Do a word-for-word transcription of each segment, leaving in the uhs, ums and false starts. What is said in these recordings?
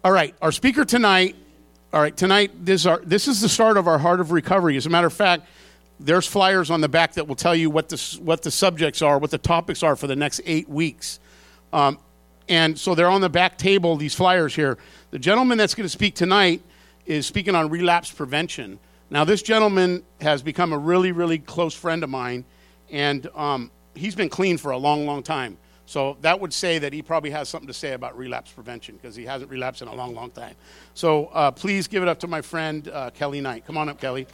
All right, our speaker tonight, all right, tonight, this is, our, this is the start of our Heart of Recovery. As a matter of fact, there's flyers on the back that will tell you what the, what the subjects are, what the topics are for the next eight weeks. Um, and so they're on the back table, these flyers here. The gentleman that's going to speak tonight is speaking on relapse prevention. Now, this gentleman has become a really, really close friend of mine, and um, he's been clean for a long, long time. So that would say that he probably has something to say about relapse prevention because he hasn't relapsed in a long, long time. So uh, please give it up to my friend, uh, Kelly Knight. Come on up, Kelly.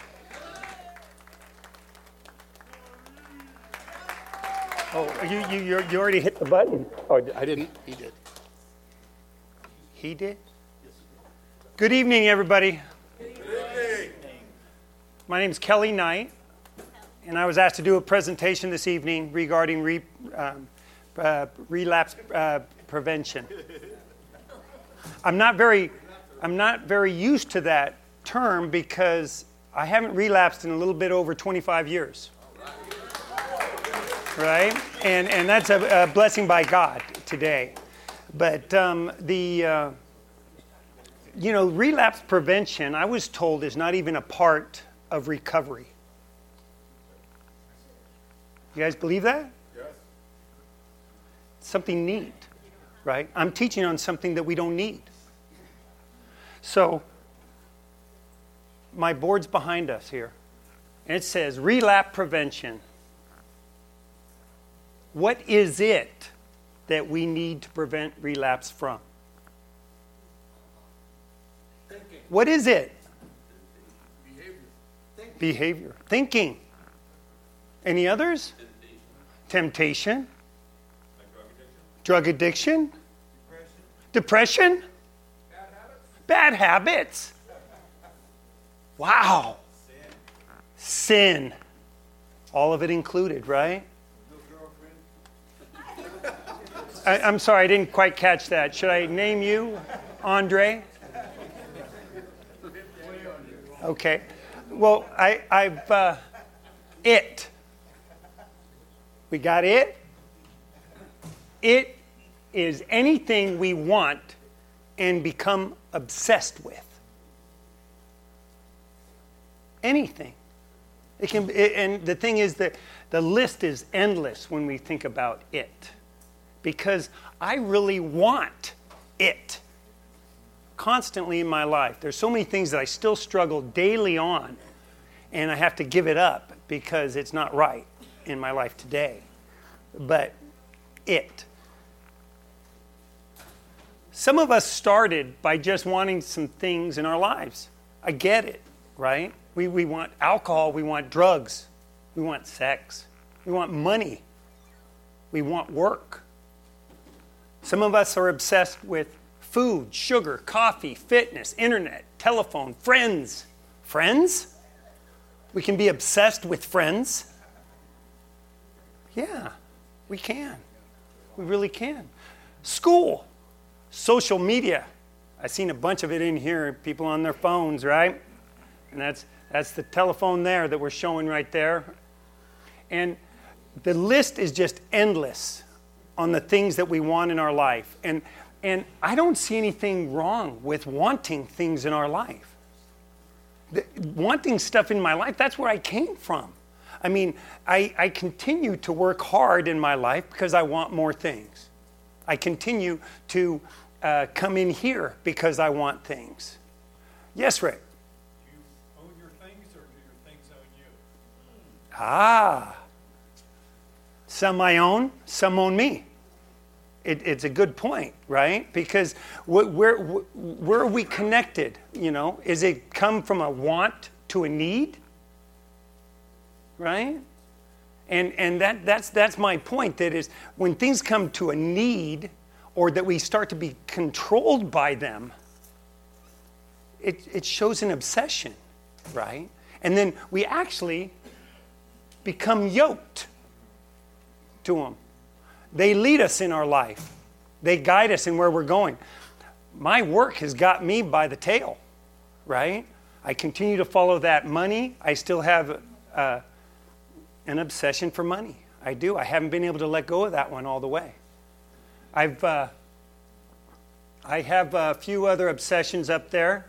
Oh, you, you, you already hit the button. Oh, I didn't. He did. He did? Good evening, everybody. Good evening. My name is Kelly Knight, and I was asked to do a presentation this evening regarding re, um, uh, relapse uh, prevention. I'm not very, I'm not very used to that term because I haven't relapsed in a little bit over twenty-five years. Right? And and that's a, a blessing by God today. But um, the, uh, you know, relapse prevention, I was told, is not even a part of recovery. You guys believe that? Yes. Something neat, right? I'm teaching on something that we don't need. So, my board's behind us here. And it says, relapse prevention. What is it that we need to prevent relapse from? Thinking. What is it? Behavior. Thinking. Behavior. Thinking. Any others? Temptation. Temptation. Like drug addiction. Drug addiction. Depression. Depression. Bad habits. Bad habits. Wow. Sin. Sin. All of it included, right? I, I'm sorry, I didn't quite catch that. Should I name you Andre? Okay. Well, I, I've, uh, it. We got it? It is anything we want and become obsessed with. Anything. It can, it, and the thing is that the list is endless when we think about it. Because I really want it constantly in my life. There's so many things that I still struggle daily on, and I have to give it up because it's not right in my life today. But it. Some of us started by just wanting some things in our lives. I get it, right? We, we want alcohol, we want drugs, we want sex, we want money, we want work. Some of us are obsessed with food, sugar, coffee, fitness, internet, telephone, friends. Friends? We can be obsessed with friends. Yeah, we can. We really can. School, social media. I've seen a bunch of it in here, people on their phones, right? And that's that's the telephone there that we're showing right there. And the list is just endless on the things that we want in our life. And and I don't see anything wrong with wanting things in our life. The, wanting stuff in my life, that's where I came from. I mean, I, I continue to work hard in my life because I want more things. I continue to uh, come in here because I want things. Yes, Rick? Do you own your things or do your things own you? Ah. Some I own, some own me. It, it's a good point, right? Because wh- where wh- where are we connected? You know, is it come from a want to a need? Right? And and that that's that's my point. That is, when things come to a need, or that we start to be controlled by them, it it shows an obsession, right? And then we actually become yoked to them. They lead us in our life. They guide us in where we're going. My work has got me by the tail, right? I continue to follow that money. I still have uh, an obsession for money. I do. I haven't been able to let go of that one all the way. I've uh, I have a few other obsessions up there.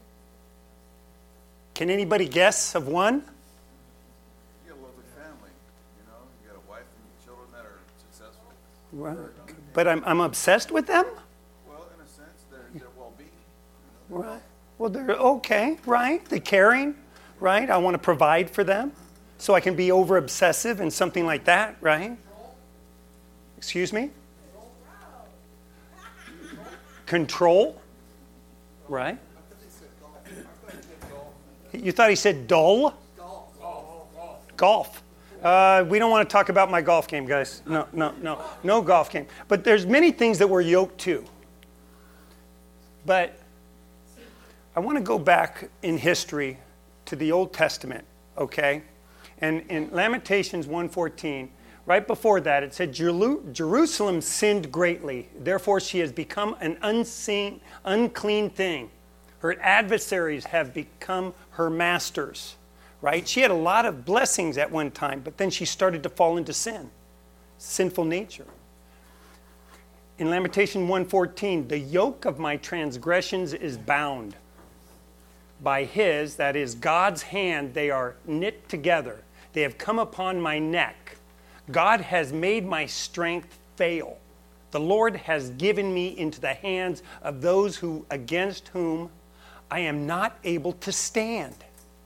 Can anybody guess of one? You got a lovely family, you know. You got a wife and children that are successful. Well, but I'm I'm obsessed with them? Well, in a sense, their their well-being. Right. Well, they're okay, right? They're caring, right? I want to provide for them so I can be over obsessive and something like that, right? Excuse me? Control, right? You thought he said dull? Golf. Uh, we don't want to talk about my golf game, guys. No, no, no. No golf game. But there's many things that we're yoked to. But I want to go back in history to the Old Testament, okay? And in Lamentations one fourteen, right before that, it said, Jerusalem sinned greatly. Therefore, she has become an unseen, unclean thing. Her adversaries have become her masters, right? She had a lot of blessings at one time, but then she started to fall into sin, sinful nature. In Lamentation one fourteen, the yoke of my transgressions is bound. By his, that is God's hand, they are knit together. They have come upon my neck. God has made my strength fail. The Lord has given me into the hands of those who against whom I am not able to stand.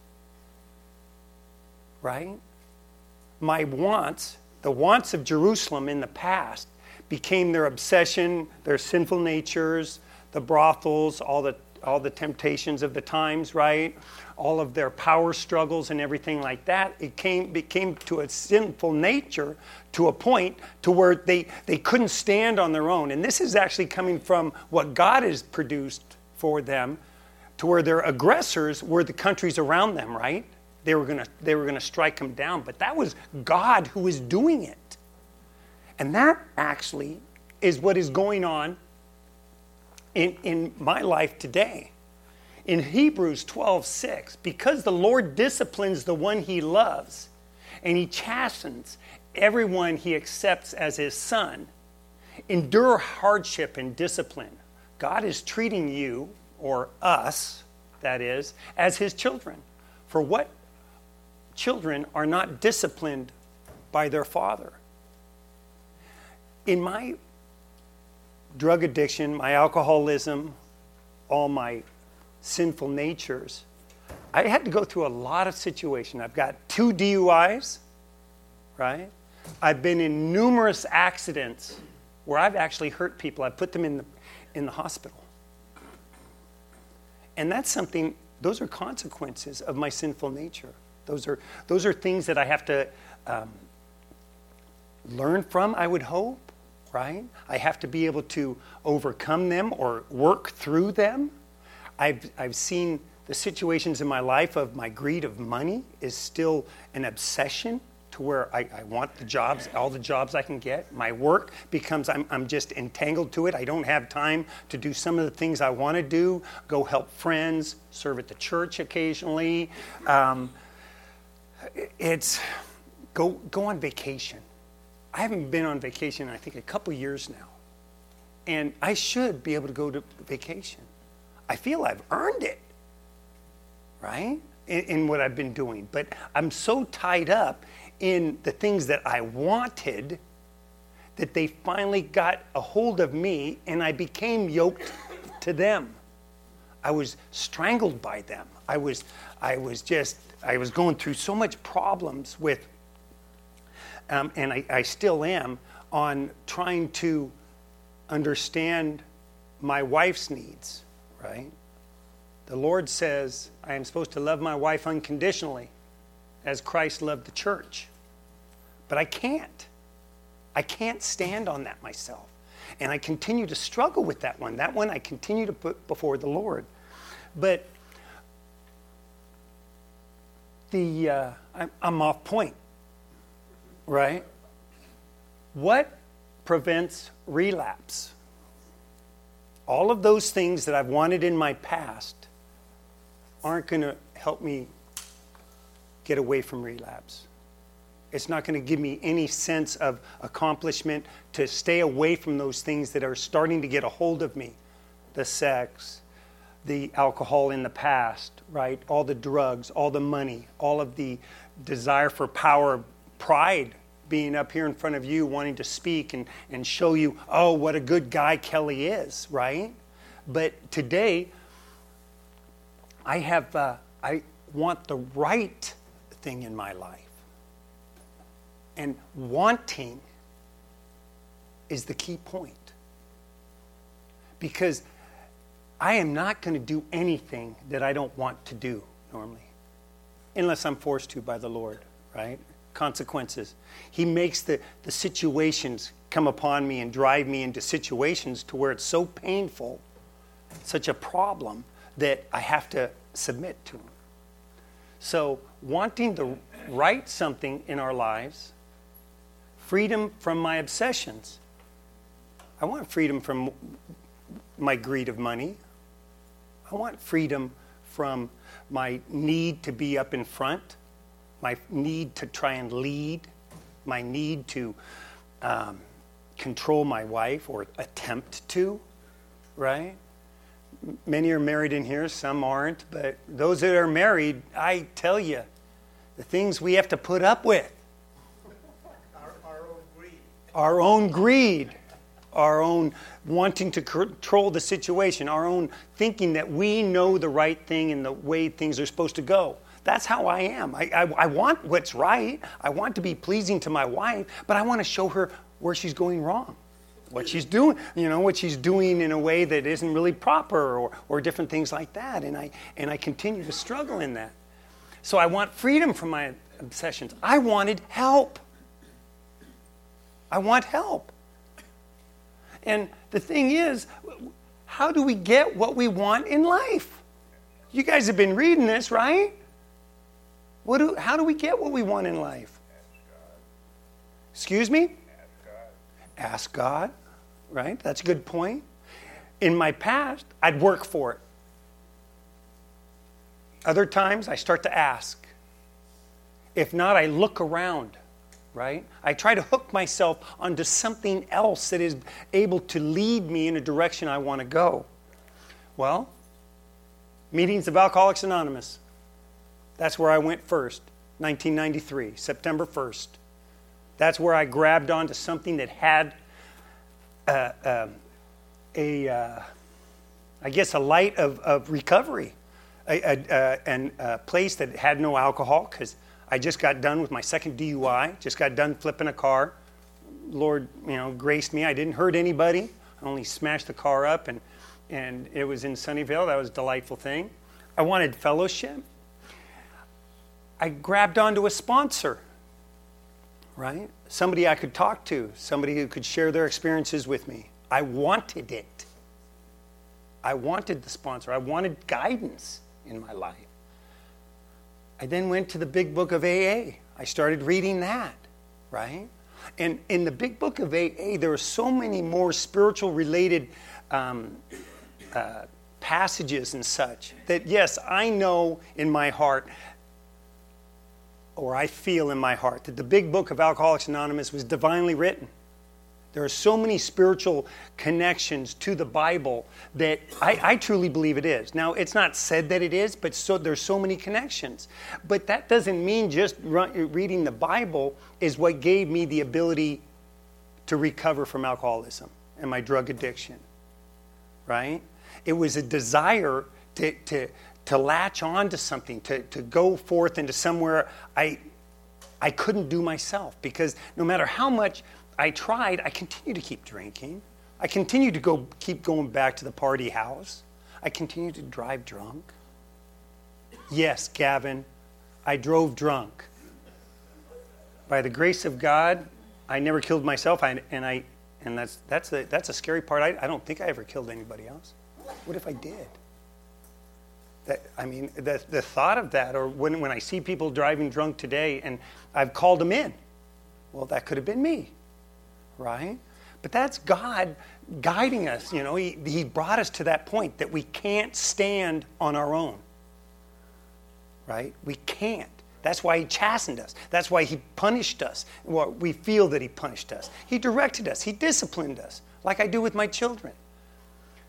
Right? My wants, the wants of Jerusalem in the past, became their obsession, their sinful natures, the brothels, all the all the temptations of the times, right? All of their power struggles and everything like that. It came became to a sinful nature to a point to where they, they couldn't stand on their own. And this is actually coming from what God has produced for them, to where their aggressors were the countries around them, right? They were gonna they were gonna strike them down. But that was God who was doing it. And that actually is what is going on In, in my life today. In Hebrews twelve six, because the Lord disciplines the one he loves, and he chastens everyone he accepts as his son, endure hardship and discipline. God is treating you, or us, that is, as his children. For what children are not disciplined by their father? In my drug addiction, my alcoholism, all my sinful natures, I had to go through a lot of situations. I've got two D U Is, right? I've been in numerous accidents where I've actually hurt people. I've put them in the, in the hospital. And that's something, those are consequences of my sinful nature. Those are, those are things that I have to um, learn from, I would hope. Right? I have to be able to overcome them or work through them. I've, I've seen the situations in my life of my greed of money is still an obsession to where I, I want the jobs, all the jobs I can get. My work becomes, I'm, I'm just entangled to it. I don't have time to do some of the things I want to do, go help friends, serve at the church occasionally. Um, it's, go, go on vacation. I haven't been on vacation in, I think, a couple years now. And I should be able to go to vacation. I feel I've earned it, right, in, in what I've been doing. But I'm so tied up in the things that I wanted that they finally got a hold of me and I became yoked to them. I was strangled by them. I was, I was just, I was going through so much problems with Um, and I, I still am, on trying to understand my wife's needs, right? The Lord says I am supposed to love my wife unconditionally as Christ loved the church. But I can't. I can't stand on that myself. And I continue to struggle with that one. That one I continue to put before the Lord. But the uh, I'm, I'm off point. Right? What prevents relapse? All of those things that I've wanted in my past aren't going to help me get away from relapse. It's not going to give me any sense of accomplishment to stay away from those things that are starting to get a hold of me. the sex, the alcohol in the past, right? All the drugs, all the money, all of the desire for power, pride, being up here in front of you, wanting to speak and, and show you, oh, what a good guy Kelly is, right? But today, I have, uh, I want the right thing in my life. And wanting is the key point. Because I am not going to do anything that I don't want to do normally, unless I'm forced to by the Lord, right? Consequences. He makes the, the situations come upon me and drive me into situations to where it's so painful, such a problem, that I have to submit to him. So wanting to right something in our lives, freedom from my obsessions. I want freedom from my greed of money. I want freedom from my need to be up in front, my need to try and lead, my need to um, control my wife or attempt to, right? Many are married in here, some aren't, but those that are married, I tell you, the things we have to put up with. Our, our own greed. Our own greed, our own wanting to control the situation, our own thinking that we know the right thing and the way things are supposed to go. That's how I am. I, I, I want what's right. I want to be pleasing to my wife, but I want to show her where she's going wrong. What she's doing, you know, what she's doing in a way that isn't really proper, or, or different things like that. And I, and I continue to struggle in that. So I want freedom from my obsessions. I wanted help. I want help. And the thing is, how do we get what we want in life? You guys have been reading this, right? What do, how do we get what we want in life? Excuse me? Ask God, right? That's a good point. In my past, I'd work for it. Other times, I start to ask. If not, I look around, right? I try to hook myself onto something else that is able to lead me in a direction I want to go. Well, meetings of Alcoholics Anonymous. That's where I went first, nineteen ninety-three, September first. That's where I grabbed onto something that had uh, uh, a, uh, I guess, a light of, of recovery, a, a, uh, and a place that had no alcohol, because I just got done with my second D U I, just got done flipping a car. Lord, you know, graced me. I didn't hurt anybody. I only smashed the car up, and, and it was in Sunnyvale. That was a delightful thing. I wanted fellowship. I grabbed onto a sponsor. Right? Somebody I could talk to, somebody who could share their experiences with me. I wanted it. I wanted the sponsor. I wanted guidance in my life. I then went to the Big Book of A A. I started reading that, right? And in the Big Book of A A, there are so many more spiritual related um, uh, passages and such that, yes, I know in my heart, or I feel in my heart, that the Big Book of Alcoholics Anonymous was divinely written. There are so many spiritual connections to the Bible that I, I truly believe it is. Now, it's not said that it is, but so there's so many connections. But that doesn't mean just run, reading the Bible is what gave me the ability to recover from alcoholism and my drug addiction, right? It was a desire to... to to latch on to something, to, to go forth into somewhere I, I couldn't do myself. Because no matter how much I tried, I continued to keep drinking. I continued to go keep going back to the party house. I continued to drive drunk. Yes, Gavin, I drove drunk. By the grace of God, I never killed myself, I, and I, and that's that's a that's a scary part. I, I don't think I ever killed anybody else. What if I did? That, I mean, the, the thought of that, or when, when I see people driving drunk today and I've called them in, well, that could have been me, right? But that's God guiding us. You know, he, he brought us to that point that we can't stand on our own, right? We can't. That's why he chastened us. That's why he punished us. Well, we feel that he punished us. He directed us. He disciplined us, like I do with my children.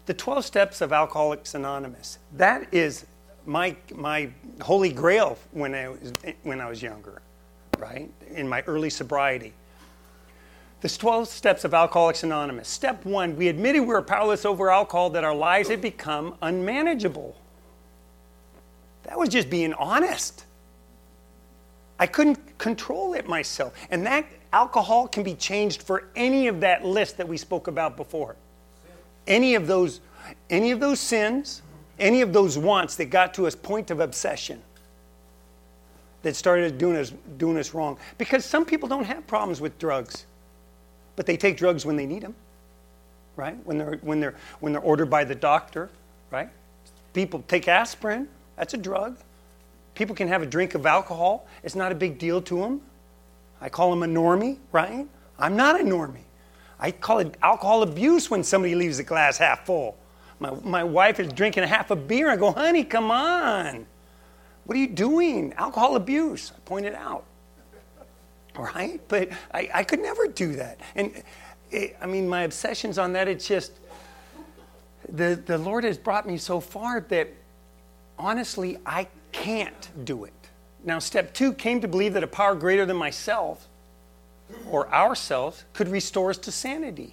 The twelve Steps of Alcoholics Anonymous. That is my my holy grail when I was when I was younger, right? In my early sobriety. The twelve Steps of Alcoholics Anonymous. Step one, we admitted we were powerless over alcohol, that our lives had become unmanageable. That was just being honest. I couldn't control it myself. And that alcohol can be changed for any of that list that we spoke about before. Any of those, any of those sins, any of those wants that got to us point of obsession that started doing us, doing us wrong. Because some people don't have problems with drugs, but they take drugs when they need them, right? When they're, when they're, when they're ordered by the doctor, right? People take aspirin. That's a drug. People can have a drink of alcohol. It's not a big deal to them. I call them a normie, right? I'm not a normie. I call it alcohol abuse when somebody leaves the glass half full. My, my wife is drinking a half a beer. I go, honey, come on. What are you doing? Alcohol abuse. I point it out. Right? But I, I could never do that. And it, I mean, my obsessions on that, it's just, the, the Lord has brought me so far that honestly, I can't do it. Now, step two came to believe that a power greater than myself or ourselves could restore us to sanity.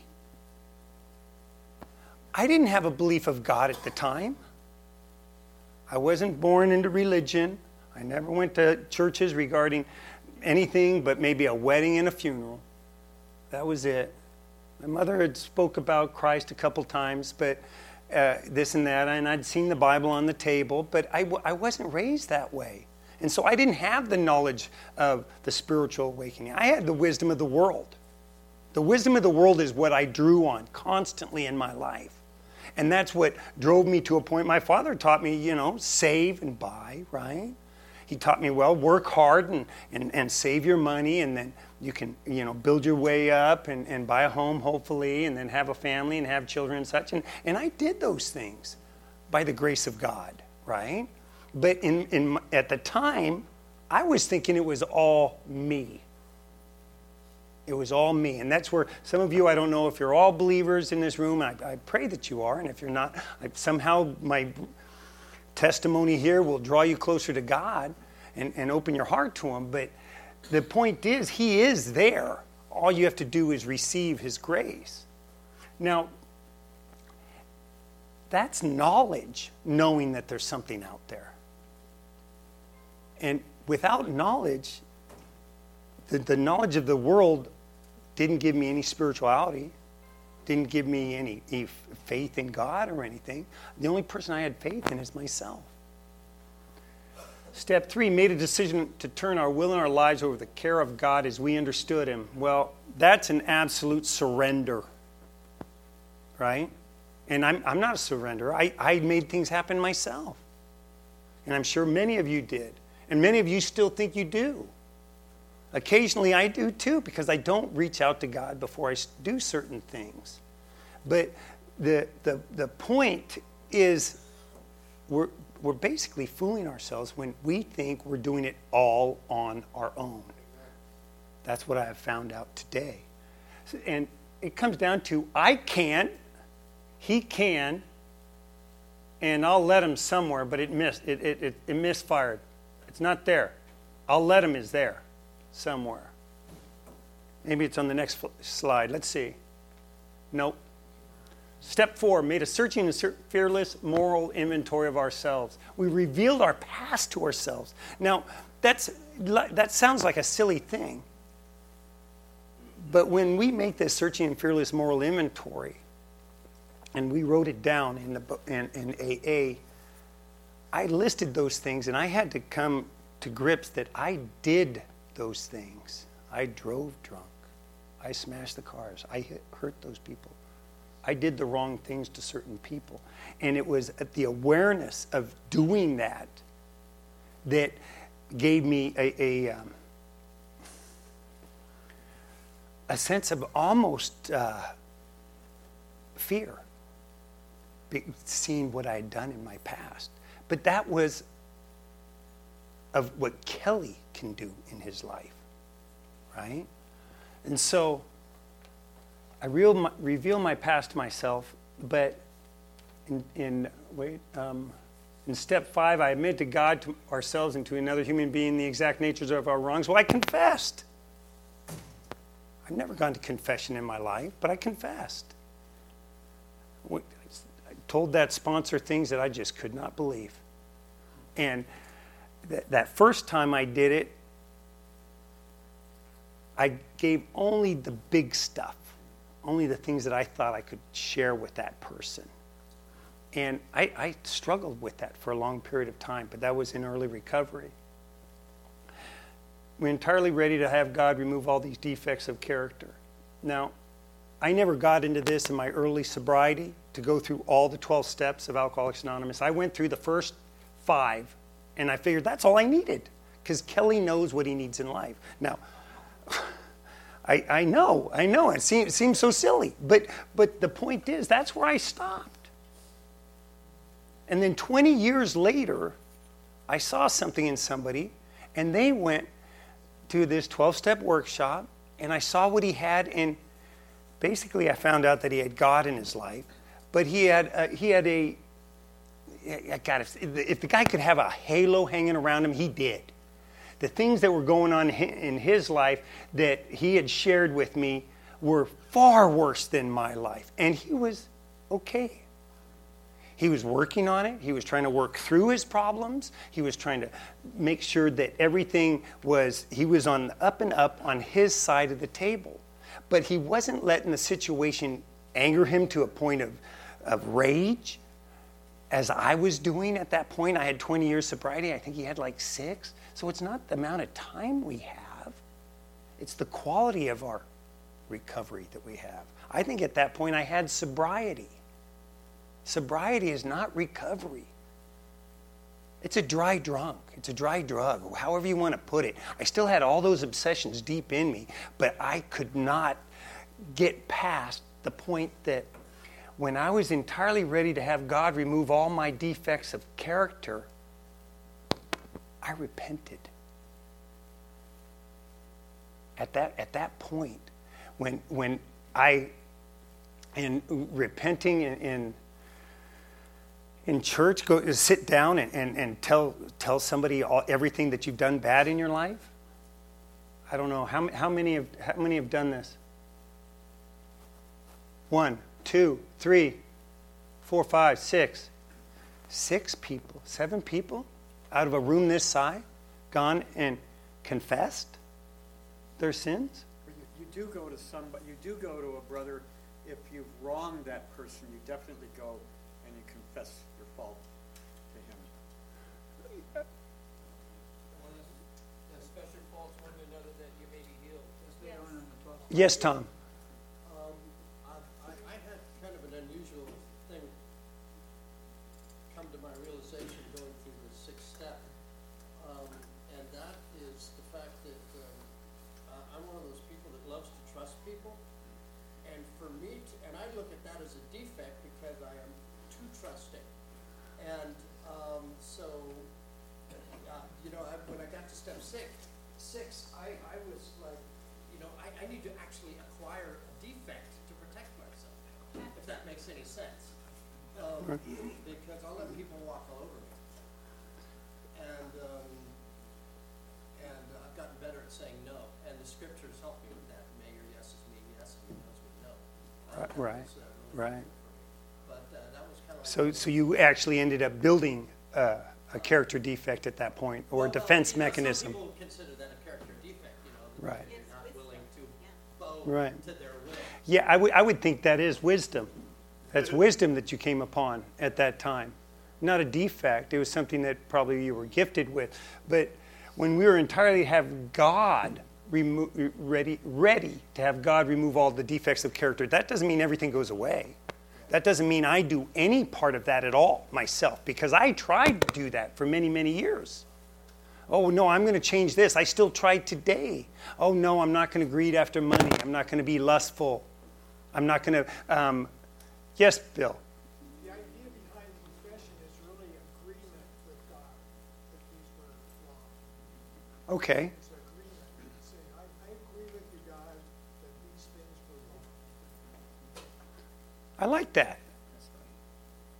I didn't have a belief of God at the time. I wasn't born into religion. I never went to churches regarding anything but maybe a wedding and a funeral. That was it. My mother had spoke about Christ a couple times, but uh, this and that, and I'd seen the Bible on the table, but I, w- I wasn't raised that way. And so I didn't have the knowledge of the spiritual awakening. I had the wisdom of the world. The wisdom of the world is what I drew on constantly in my life. And that's what drove me to a point. My father taught me, you know, save and buy, right? He taught me, well, work hard and, and, and save your money, and then you can, you know, build your way up and, and buy a home, hopefully, and then have a family and have children and such. And, and I did those things by the grace of God, right? But in, in at the time, I was thinking it was all me. It was all me. And that's where some of you, I don't know if you're all believers in this room. I, I pray that you are. And if you're not, I, somehow my testimony here will draw you closer to God and, and open your heart to Him. But the point is, He is there. All you have to do is receive His grace. Now, that's knowledge, knowing that there's something out there. And without knowledge, the, the knowledge of the world didn't give me any spirituality, didn't give me any, any faith in God or anything. The only person I had faith in is myself. Step three, made a decision to turn our will and our lives over the care of God as we understood Him. Well, that's an absolute surrender, right? And I'm, I'm not a surrenderer. I, I made things happen myself. And I'm sure many of you did. And many of you still think you do. Occasionally I do too, because I don't reach out to God before I do certain things. But the the the point is, we're we're basically fooling ourselves when we think we're doing it all on our own. That's what I have found out today. And it comes down to, I can, He can, and I'll let Him somewhere, but it missed. It it it, it misfired. It's not there. I'll let Him is there somewhere. Maybe it's on the next fl- slide. Let's see. Nope. Step four, made a searching and fearless moral inventory of ourselves. We revealed our past to ourselves. Now, that's that sounds like a silly thing. But when we make this searching and fearless moral inventory, and we wrote it down in the in, in A A, I listed those things, and I had to come to grips that I did those things. I drove drunk. I smashed the cars. I hit, hurt those people. I did the wrong things to certain people. And it was at the awareness of doing that that gave me a, a, um, a sense of almost uh, fear, seeing what I had done in my past. But that was of what Kelly can do in his life, right? And so I real my, reveal my past to myself, but in, in wait, um, in step five, I admit to God, to ourselves, and to another human being the exact natures of our wrongs. Well, I confessed. I've never gone to confession in my life, but I confessed. I told that sponsor things that I just could not believe. And th- that first time I did it, I gave only the big stuff, only the things that I thought I could share with that person. And I, I struggled with that for a long period of time, but that was in early recovery. We're entirely ready to have God remove all these defects of character. Now, I never got into this in my early sobriety to go through all the twelve steps of Alcoholics Anonymous. I went through the first five, and I figured that's all I needed, because Kelly knows what he needs in life. Now, I, I know, I know, it seems, it seems so silly, but, but the point is, that's where I stopped. And then twenty years later, I saw something in somebody, and they went to this twelve-step workshop, and I saw what he had, and basically I found out that he had God in his life, but he had uh, he had a, God, if, if the guy could have a halo hanging around him, he did. The things that were going on in his life that he had shared with me were far worse than my life, and he was okay. He was working on it. He was trying to work through his problems. He was trying to make sure that everything was, he was on the up and up on his side of the table. But he wasn't letting the situation anger him to a point of, of rage, as I was doing at that point. I had twenty years sobriety. I think he had like six. So it's not the amount of time we have. It's the quality of our recovery that we have. I think at that point I had sobriety. Sobriety is not recovery. It's a dry drunk. It's a dry drug, however you want to put it. I still had all those obsessions deep in me, but I could not get past the point that when I was entirely ready to have God remove all my defects of character, I repented. At that, at that point, when, when I, in repenting in, in In church, go sit down and, and, and tell tell somebody all, everything that you've done bad in your life. I don't know how how many have how many have done this. One, two, three, four, five, six, six people, seven people, out of a room this size, gone and confessed their sins. You, you do go to somebody. You do go to a brother if you've wronged that person. You definitely go and you confess your fault to him. Confess your faults one to another that you may be healed. Yes, Tom. Um, I, I, I had kind of an unusual thing come to my realization going through the sixth step, um, and that is the fact that um, uh, I'm one of those people that loves to trust people, and for me, to, and I look at that as a defect because I am too trusting. And um, so, uh, you know, I, when I got to step six, six, I, I was like, you know, I, I need to actually acquire a defect to protect myself, if that makes any sense. Um, because I'll let people walk all over me. And, um, and I've gotten better at saying no. And the scriptures help me with that. May your yeses mean yes and your no's mean no. Uh, Right, was, uh, really right. But uh, that was kind of like So, so you actually ended up building uh, a character defect at that point, or a Well, defense you know, mechanism. Some people consider that a character defect, you know, that Right. they're not willing to bow Right. to their will. Yeah, I would I would think that is wisdom. That's wisdom that you came upon at that time. Not a defect. It was something that probably you were gifted with. But when we were entirely have God remo- ready, ready to have God remove all the defects of character, that doesn't mean everything goes away. That doesn't mean I do any part of that at all myself, because I tried to do that for many, many years. Oh, no, I'm going to change this. I still try today. Oh, no, I'm not going to greed after money. I'm not going to be lustful. I'm not going to... Um, yes, Bill? The idea behind confession is really agreement with God that these were wrong. Okay. It's agreement. It's saying, I, I agree with you, God, that these things were wrong. I like that.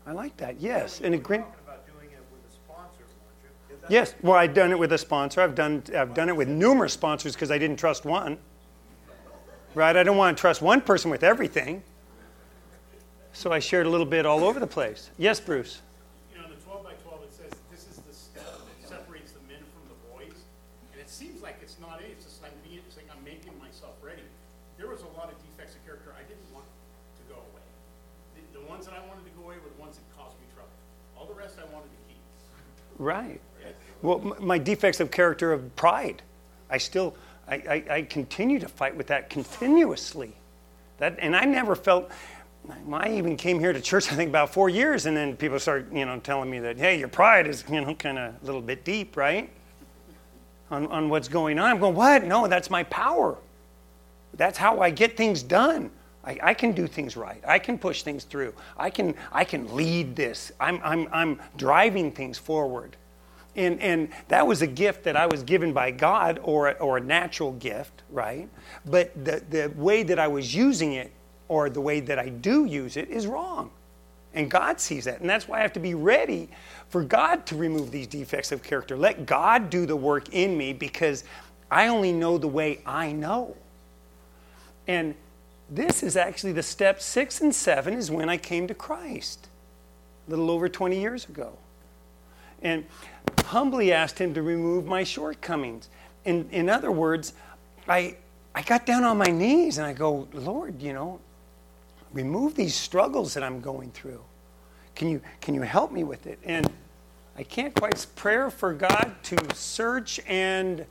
I like that. Yes, an agreement. Talking about doing it with a sponsor, weren't you? Is that- Yes, well, I've done it with a sponsor. I've done I've done it with numerous sponsors because I didn't trust one. Right? I don't want to trust one person with everything. So I shared a little bit all over the place. Yes, Bruce. You know, in the twelve by twelve, it says this is the step that separates the men from the boys. And it seems like it's not it. It's just like me. It's like I'm making myself ready. There was a lot of defects of character I didn't want to go away. The, the ones that I wanted to go away were the ones that caused me trouble. All the rest I wanted to keep. Right. Well, m- my defects of character of pride, I still, I, I, I continue to fight with that continuously. That, and I never felt, I even came here to church, I think, about four years, and then people start, you know, telling me that, hey, your pride is, you know, kind of a little bit deep, right? On, on what's going on. I'm going, what? No, that's my power. That's how I get things done. I, I can do things right. I can push things through. I can I can lead this. I'm I'm I'm driving things forward. And and that was a gift that I was given by God, or or a natural gift, right? But the, the way that I was using it, or the way that I do use it, is wrong. And God sees that. And that's why I have to be ready for God to remove these defects of character. Let God do the work in me, because I only know the way I know. And this is actually the step six and seven is when I came to Christ, a little over twenty years ago. And humbly asked him to remove my shortcomings. In, in other words, I, I got down on my knees and I go, Lord, you know, remove these struggles that I'm going through. Can you, can you help me with it? And I can't quite pray for God to search and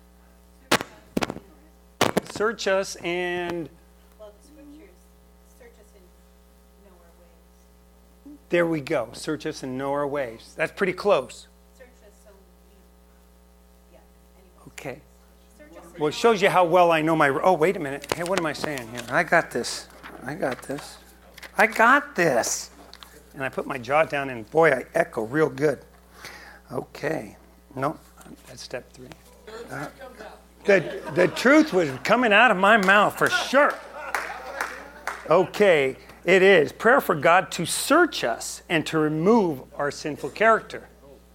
search us and Well, the scriptures search us and know our ways. there we go. Search us and know our ways. That's pretty close. Search us so we, yeah, anyway. Okay. Search us and Well, it shows you how well I know my... Oh, wait a minute. Hey, what am I saying here? I got this. I got this. I got this. And I put my jaw down, and boy, I echo real good. Okay. No, that's step three. Uh, the, the truth was coming out of my mouth for sure. Okay, it is. Prayer for God to search us and to remove our sinful character.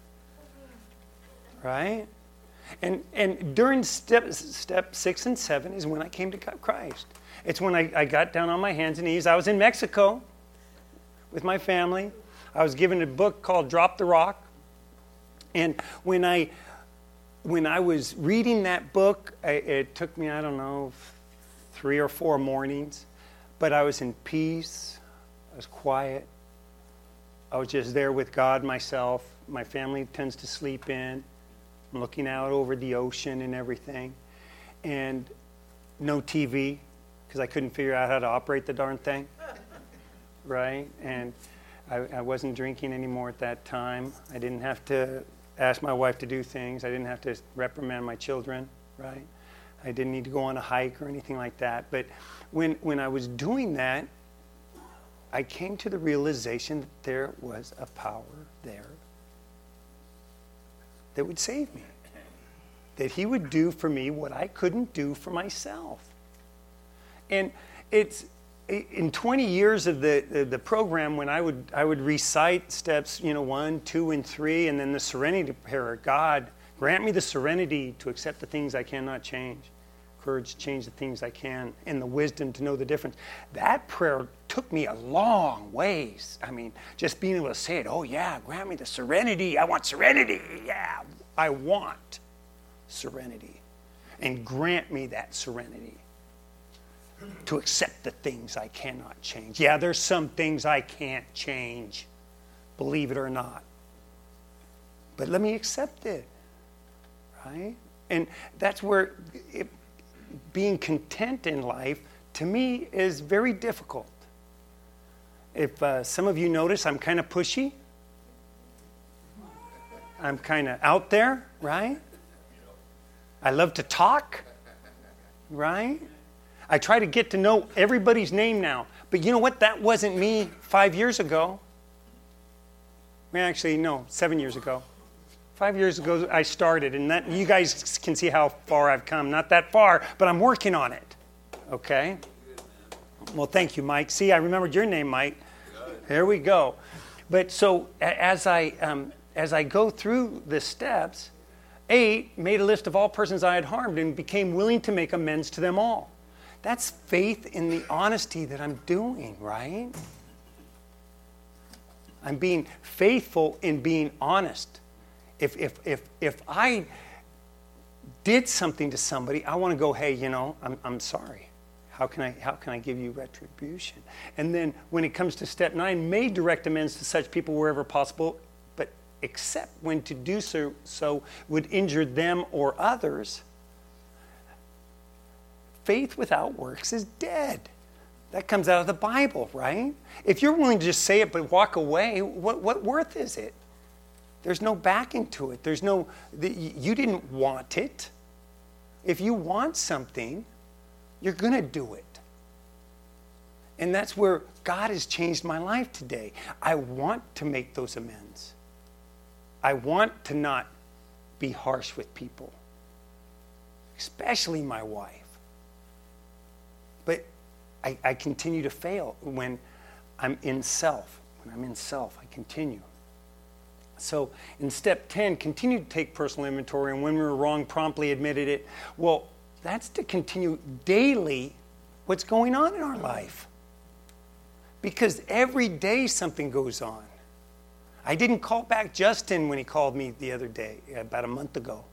Right? And and during step step six and seven is when I came to Christ. It's when I, I got down on my hands and knees. I was in Mexico with my family. I was given a book called Drop the Rock. And when I when I was reading that book, I, it took me, I don't know, three or four mornings. But I was in peace. I was quiet. I was just there with God myself. My family tends to sleep in. I'm looking out over the ocean and everything. And no T V, because I couldn't figure out how to operate the darn thing. Right? And I, I wasn't drinking anymore at that time. I didn't have to ask my wife to do things. I didn't have to reprimand my children. Right? I didn't need to go on a hike or anything like that. But when when I was doing that, I came to the realization that there was a power there that would save me. That he would do for me what I couldn't do for myself. And it's in twenty years of the, the, the program, when I would I would recite steps, you know, one, two, and three, and then the serenity prayer. God, grant me the serenity to accept the things I cannot change, courage to change the things I can, and the wisdom to know the difference. That prayer took me a long ways. I mean, just being able to say it, oh yeah, grant me the serenity. I want serenity. Yeah, I want serenity. And grant me that serenity to accept the things I cannot change. Yeah, there's some things I can't change, believe it or not. But let me accept it, right? And that's where it, being content in life, to me, is very difficult. If uh, some of you notice, I'm kind of pushy. I'm kind of out there, right? I love to talk, right? I try to get to know everybody's name now. But you know what? That wasn't me five years ago. Well, actually, no, seven years ago. Five years ago, I started, and that you guys can see how far I've come. Not that far, but I'm working on it. Okay? Well, thank you, Mike. See, I remembered your name, Mike. There we go. But so a- as I um, as I go through the steps, eight, made a list of all persons I had harmed and became willing to make amends to them all. That's faith in the honesty that I'm doing, right? I'm being faithful in being honest. If if if if I did something to somebody, I want to go, hey, you know, I'm I'm sorry. How can I how can I give you retribution? And then when it comes to step nine, made direct amends to such people wherever possible, but except when to do so so would injure them or others. Faith without works is dead. That comes out of the Bible, right? If you're willing to just say it but walk away, what, what worth is it? There's no backing to it. There's no, the, you didn't want it. If you want something, you're going to do it. And that's where God has changed my life today. I want to make those amends. I want to not be harsh with people, especially my wife. But I, I continue to fail when I'm in self. When I'm in self, I continue. So in step ten, continue to take personal inventory, and when we were wrong, promptly admitted it. Well, that's to continue daily what's going on in our life. Because every day something goes on. I didn't call back Justin when he called me the other day, about a month ago.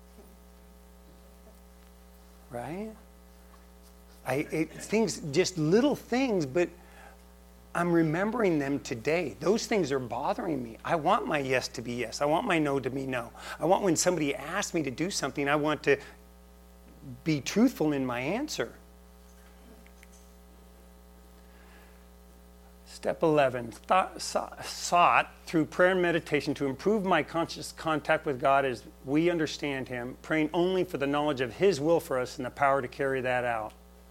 Right? I, it, things, just little things, but I'm remembering them today. Those things are bothering me. I want my yes to be yes. I want my no to be no. I want when somebody asks me to do something, I want to be truthful in my answer. Step eleven, thought, sought through prayer and meditation to improve my conscious contact with God as we understand Him, praying only for the knowledge of His will for us and the power to carry that out.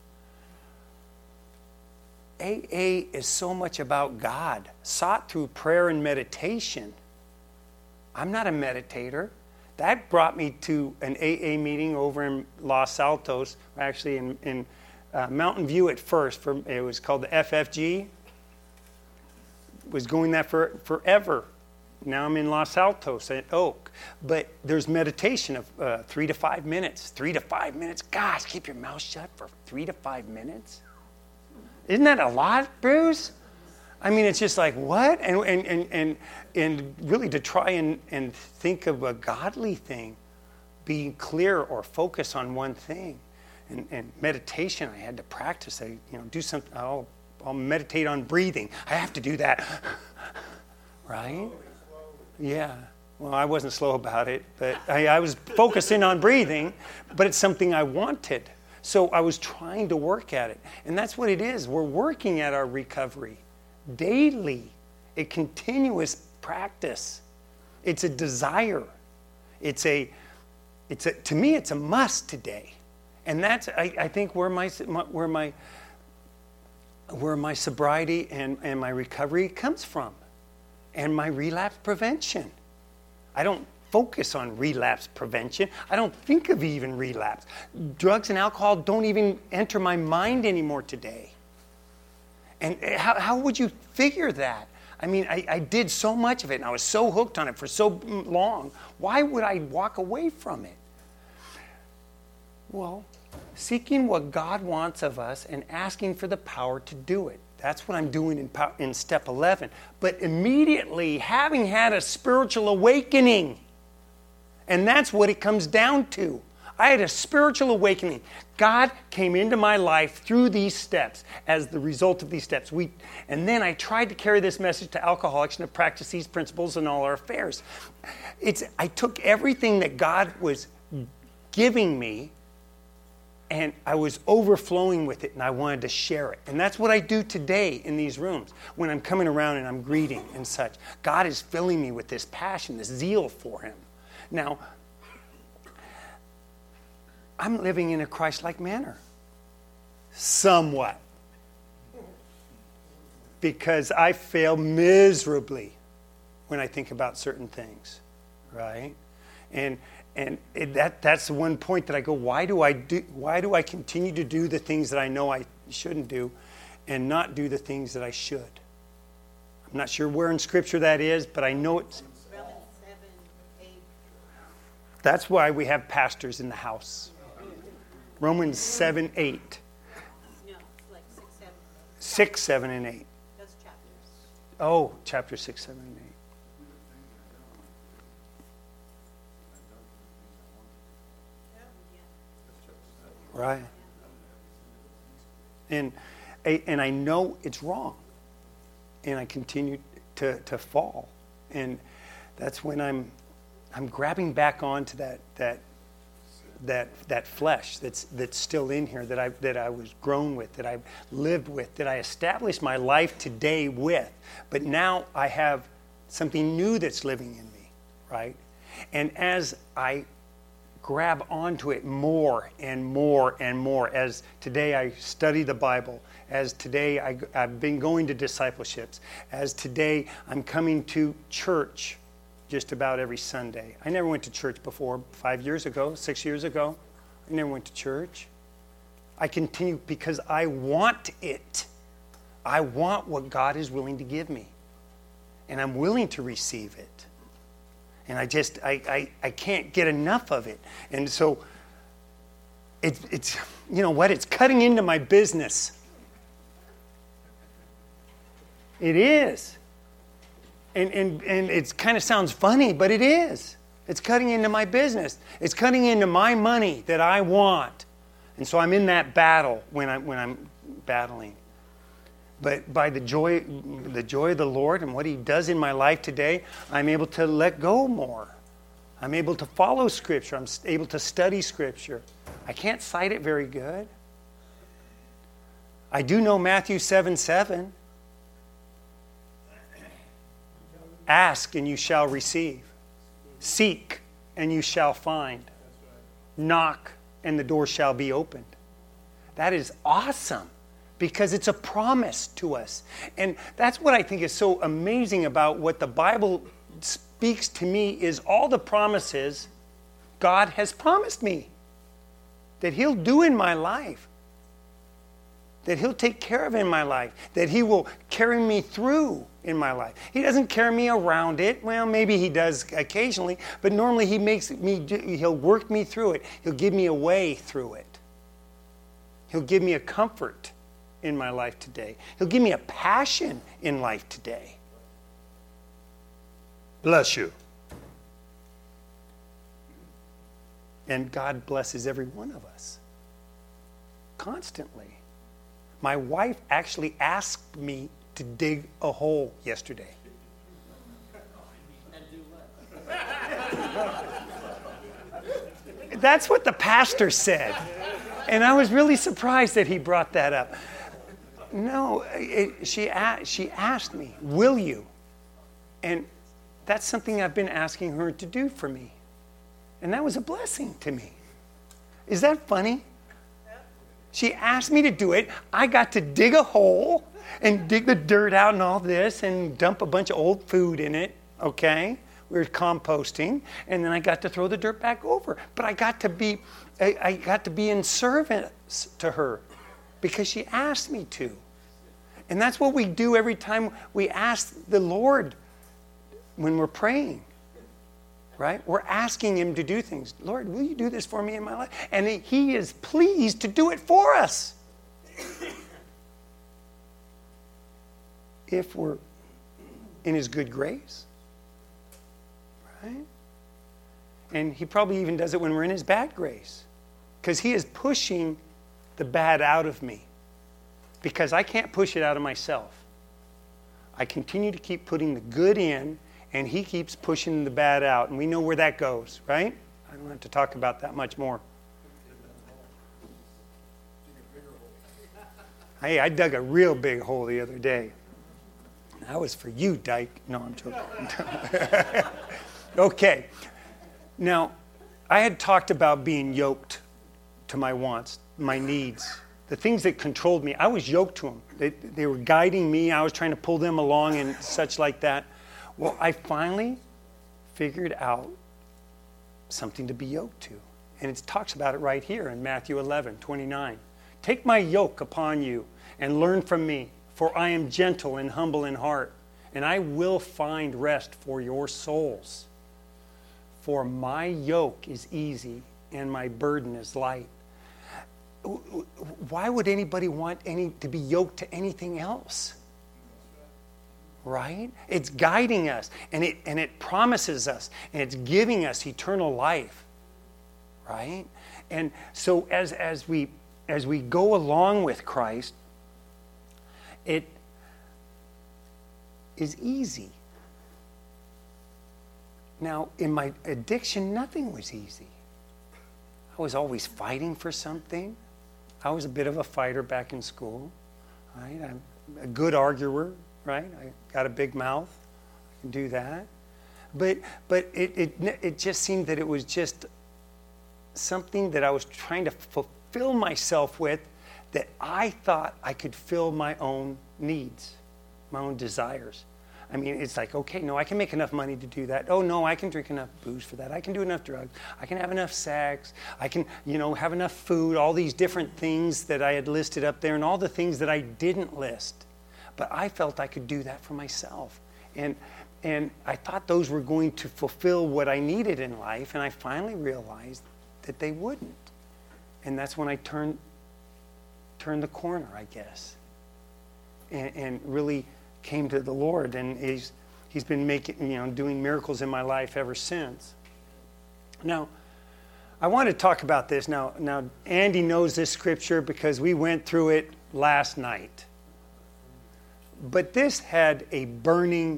A A is so much about God, sought through prayer and meditation. I'm not a meditator. That brought me to an A A meeting over in Los Altos, actually in, in uh, Mountain View at first. For, it was called the F F G. Was going that for forever. Now I'm in Los Altos at Oak. But there's meditation of uh, three to five minutes. Three to five minutes. Gosh, keep your mouth shut for three to five minutes. Isn't that a lot, Bruce? I mean, it's just like, what? And and and and, and really to try and, and think of a godly thing, being clear or focus on one thing. And, and meditation, I had to practice. I, you know, do something. I'll, I'll meditate on breathing. I have to do that. Right? Yeah. Well, I wasn't slow about it, but I, I was focusing on breathing, but it's something I wanted. So I was trying to work at it. And that's what it is. We're working at our recovery daily, a continuous practice. It's a desire. It's a, it's a, to me, it's a must today. And that's, I, I think, where my, where my, where my sobriety and, and my recovery comes from. And my relapse prevention. I don't focus on relapse prevention. I don't think of even relapse. Drugs and alcohol don't even enter my mind anymore today. And how, how would you figure that? I mean, I, I did so much of it, and I was so hooked on it for so long. Why would I walk away from it? Well, seeking what God wants of us and asking for the power to do it. That's what I'm doing in, in step eleven. But immediately, having had a spiritual awakening, and that's what it comes down to. I had a spiritual awakening. God came into my life through these steps as the result of these steps. We, and then I tried to carry this message to alcoholics and to practice these principles in all our affairs. It's, I took everything that God was giving me, and I was overflowing with it, and I wanted to share it. And that's what I do today in these rooms when I'm coming around and I'm greeting and such. God is filling me with this passion, this zeal for Him. Now, I'm living in a Christ-like manner. Somewhat. Because I fail miserably when I think about certain things, right? And and it, that that's the one point that I go, why do I do why do I continue to do the things that I know I shouldn't do and not do the things that I should? I'm I'm not sure where in Scripture that is, but I know it's... Romans seven, eight. That's why we have pastors in the house. Romans seven, eight. No, it's like six, seven, eight. six, seven, and eight. Those chapters. Oh, chapter six, seven, and eight. Right. And, and I know it's wrong. And I continue to, to fall. And that's when I'm I'm grabbing back onto that that that that flesh that's that's still in here, that I that I was grown with, that I've lived with, that I established my life today with. But now I have something new that's living in me, right? And as I grab onto it more and more and more, as today I study the Bible, as today I, I've been going to discipleships, as today I'm coming to church just about every Sunday. I never went to church before, five years ago, six years ago. I never went to church. I continue because I want it. I want what God is willing to give me. And I'm willing to receive it. And I just, I, I, I can't get enough of it. And so, it, it's, you know what, it's cutting into my business. It is. And, and, and it kind of sounds funny, but it is. It's cutting into my business. It's cutting into my money that I want. And so I'm in that battle when, I, when I'm battling. But by the joy, the joy of the Lord and what He does in my life today, I'm able to let go more. I'm able to follow Scripture. I'm able to study Scripture. I can't cite it very good. I do know Matthew seven seven. Ask and you shall receive. Seek and you shall find. Knock and the door shall be opened. That is awesome. Because it's a promise to us. And that's what I think is so amazing about what the Bible speaks to me is all the promises God has promised me. That He'll do in my life. That He'll take care of in my life. That He will carry me through in my life. He doesn't carry me around it. Well, maybe He does occasionally. But normally He makes me, do, He'll work me through it. He'll give me a way through it. He'll give me a comfort in my life today. He'll give me a passion in life today. Bless you. And God blesses every one of us. Constantly. My wife actually asked me to dig a hole yesterday. And do what? That's what the pastor said. And I was really surprised that he brought that up. No, it, she, she asked me, will you? And that's something I've been asking her to do for me. And that was a blessing to me. Is that funny? She asked me to do it. I got to dig a hole and dig the dirt out and all this and dump a bunch of old food in it, okay? We were composting, and then I got to throw the dirt back over. But I got to be, I, I got to be in service to her because she asked me to. And that's what we do every time we ask the Lord when we're praying, right? We're asking Him to do things. Lord, will you do this for me in my life? And He is pleased to do it for us. If we're in His good grace, right? And He probably even does it when we're in His bad grace, because He is pushing the bad out of me. Because I can't push it out of myself. I continue to keep putting the good in, and He keeps pushing the bad out. And we know where that goes, right? I don't have to talk about that much more. Hey, I dug a real big hole the other day. That was for you, Dyke. No, I'm joking. Okay. Now, I had talked about being yoked to my wants, my needs. The things that controlled me, I was yoked to them. They, they were guiding me. I was trying to pull them along and such like that. Well, I finally figured out something to be yoked to. And it talks about it right here in Matthew eleven twenty-nine. Take my yoke upon you and learn from me, for I am gentle and humble in heart, and I will find rest for your souls. For my yoke is easy and my burden is light. Why would anybody want any to be yoked to anything else? Right? It's guiding us, and it and it promises us, and it's giving us eternal life. Right? And so as as we as we go along with Christ, it is easy. Now, in my addiction, nothing was easy. I was always fighting for something. I was a bit of a fighter back in school. Right? I'm a good arguer, right? I got a big mouth. I can do that. But but it it it just seemed that it was just something that I was trying to fulfill myself with, that I thought I could fill my own needs, my own desires. I mean, it's like, okay, no, I can make enough money to do that. Oh, no, I can drink enough booze for that. I can do enough drugs. I can have enough sex. I can, you know, have enough food, all these different things that I had listed up there and all the things that I didn't list. But I felt I could do that for myself. And and I thought those were going to fulfill what I needed in life, and I finally realized that they wouldn't. And that's when I turned, turned the corner, I guess, and, and really came to the Lord, and he's he's been making, you know, doing miracles in my life ever since. Now, I want to talk about this. Now, now Andy knows this scripture because we went through it last night. But this had a burning,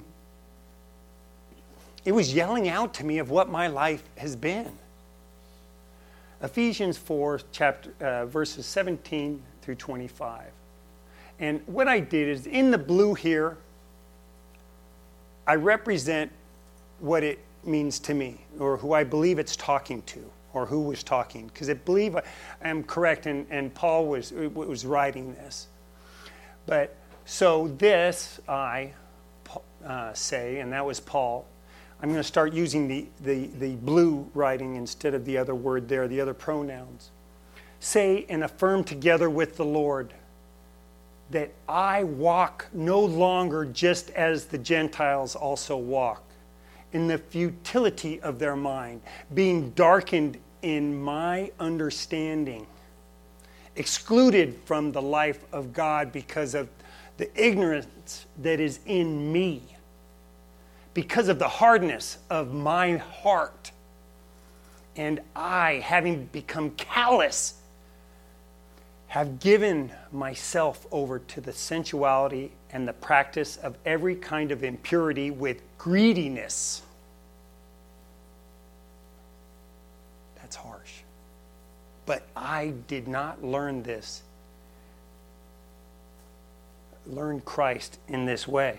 it was yelling out to me of what my life has been. Ephesians four, chapter uh, verses seventeen through twenty-five. And what I did is, in the blue here, I represent what it means to me, or who I believe it's talking to, or who was talking. Because I believe I am correct, and, and Paul was was writing this. But so this I uh, say, and that was Paul. I'm going to start using the, the, the blue writing instead of the other word there, the other pronouns. Say and affirm together with the Lord that I walk no longer just as the Gentiles also walk, in the futility of their mind, being darkened in my understanding, excluded from the life of God because of the ignorance that is in me, because of the hardness of my heart. And I, having become callous, have given myself over to the sensuality and the practice of every kind of impurity with greediness. That's harsh. But I did not learn this, learn Christ in this way.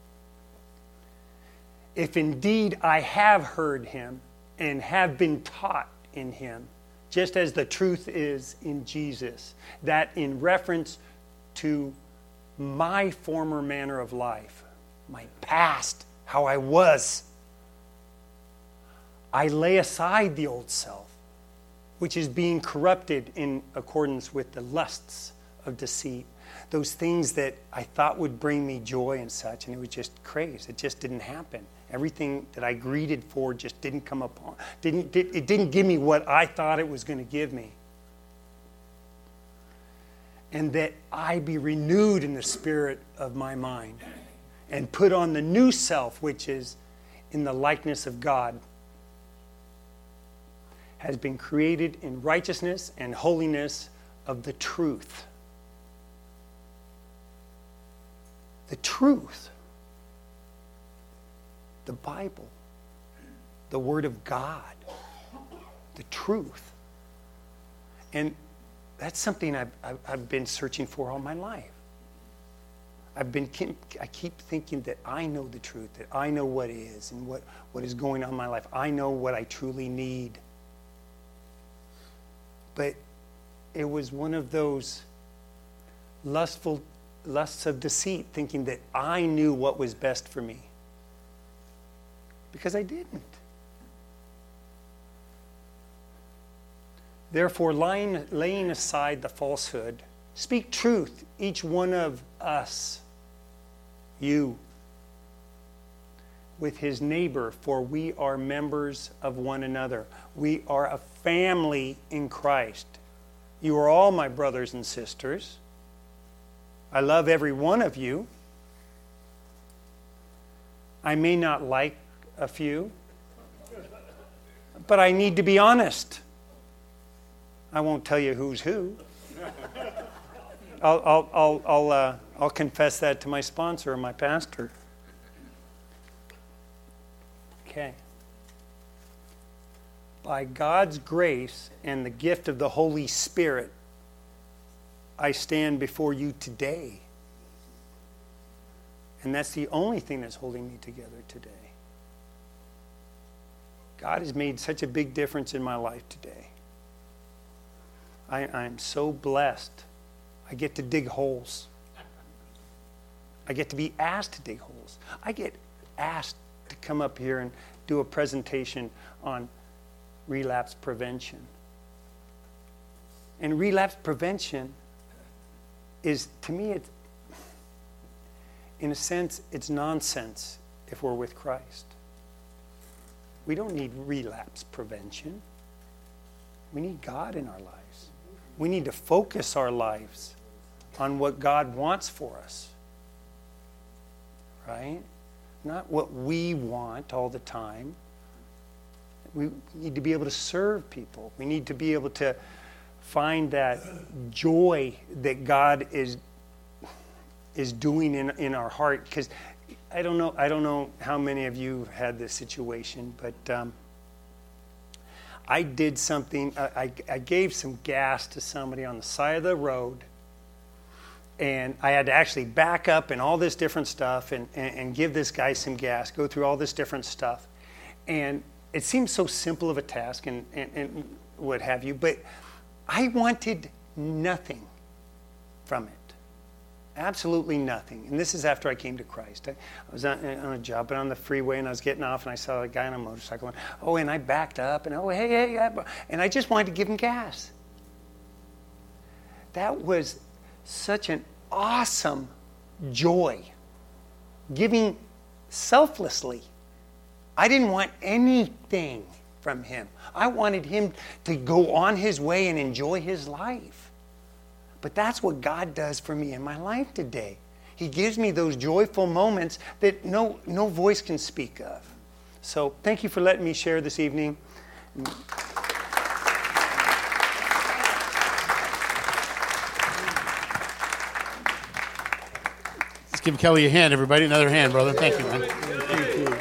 If indeed I have heard him and have been taught in him, just as the truth is in Jesus, that in reference to my former manner of life, my past, how I was, I lay aside the old self, which is being corrupted in accordance with the lusts of deceit, those things that I thought would bring me joy and such, and it was just crazy. It just didn't happen. Everything that I greeted for just didn't come upon. Didn't, it didn't give me what I thought it was going to give me. And that I be renewed in the spirit of my mind and put on the new self, which is in the likeness of God, has been created in righteousness and holiness of the truth. The truth. The Bible, the Word of God, the truth. And that's something I've, I've, I've been searching for all my life. I've been, I keep thinking that I know the truth, that I know what is and what, what is going on in my life. I know what I truly need. But it was one of those lustful lusts of deceit, thinking that I knew what was best for me. Because I didn't. Therefore, lying, laying aside the falsehood, speak truth, each one of us, you, with his neighbor, for we are members of one another. We are a family in Christ. You are all my brothers and sisters. I love every one of you. I may not like a few, but I need to be honest. I won't tell you who's who. I'll, I'll, I'll, I'll, uh, I'll confess that to my sponsor or my pastor. Okay. By God's grace and the gift of the Holy Spirit, I stand before you today. And that's the only thing that's holding me together today. God has made such a big difference in my life today. I, I'm so blessed. I get to dig holes. I get to be asked to dig holes. I get asked to come up here and do a presentation on relapse prevention. And relapse prevention is, to me, it's, in a sense, it's nonsense if we're with Christ. We don't need relapse prevention. We need God in our lives. We need to focus our lives on what God wants for us. Right? Not what we want all the time. We need to be able to serve people. We need to be able to find that joy that God is is doing in, in our heart. Because I don't know, I don't know how many of you have had this situation, but um, I did something. I, I, I gave some gas to somebody on the side of the road, and I had to actually back up and all this different stuff and, and, and give this guy some gas, go through all this different stuff. And it seems so simple of a task and, and, and what have you, but I wanted nothing from it. Absolutely nothing. And this is after I came to Christ. I, I was on, on a job and on the freeway, and I was getting off, and I saw a guy on a motorcycle. And, oh, and I backed up, and oh, hey, hey, hey, and I just wanted to give him gas. That was such an awesome joy, giving selflessly. I didn't want anything from him. I wanted him to go on his way and enjoy his life. But that's what God does for me in my life today. He gives me those joyful moments that no, no voice can speak of. So thank you for letting me share this evening. Let's give Kelly a hand, everybody. Another hand, brother. Thank you, man. Thank you.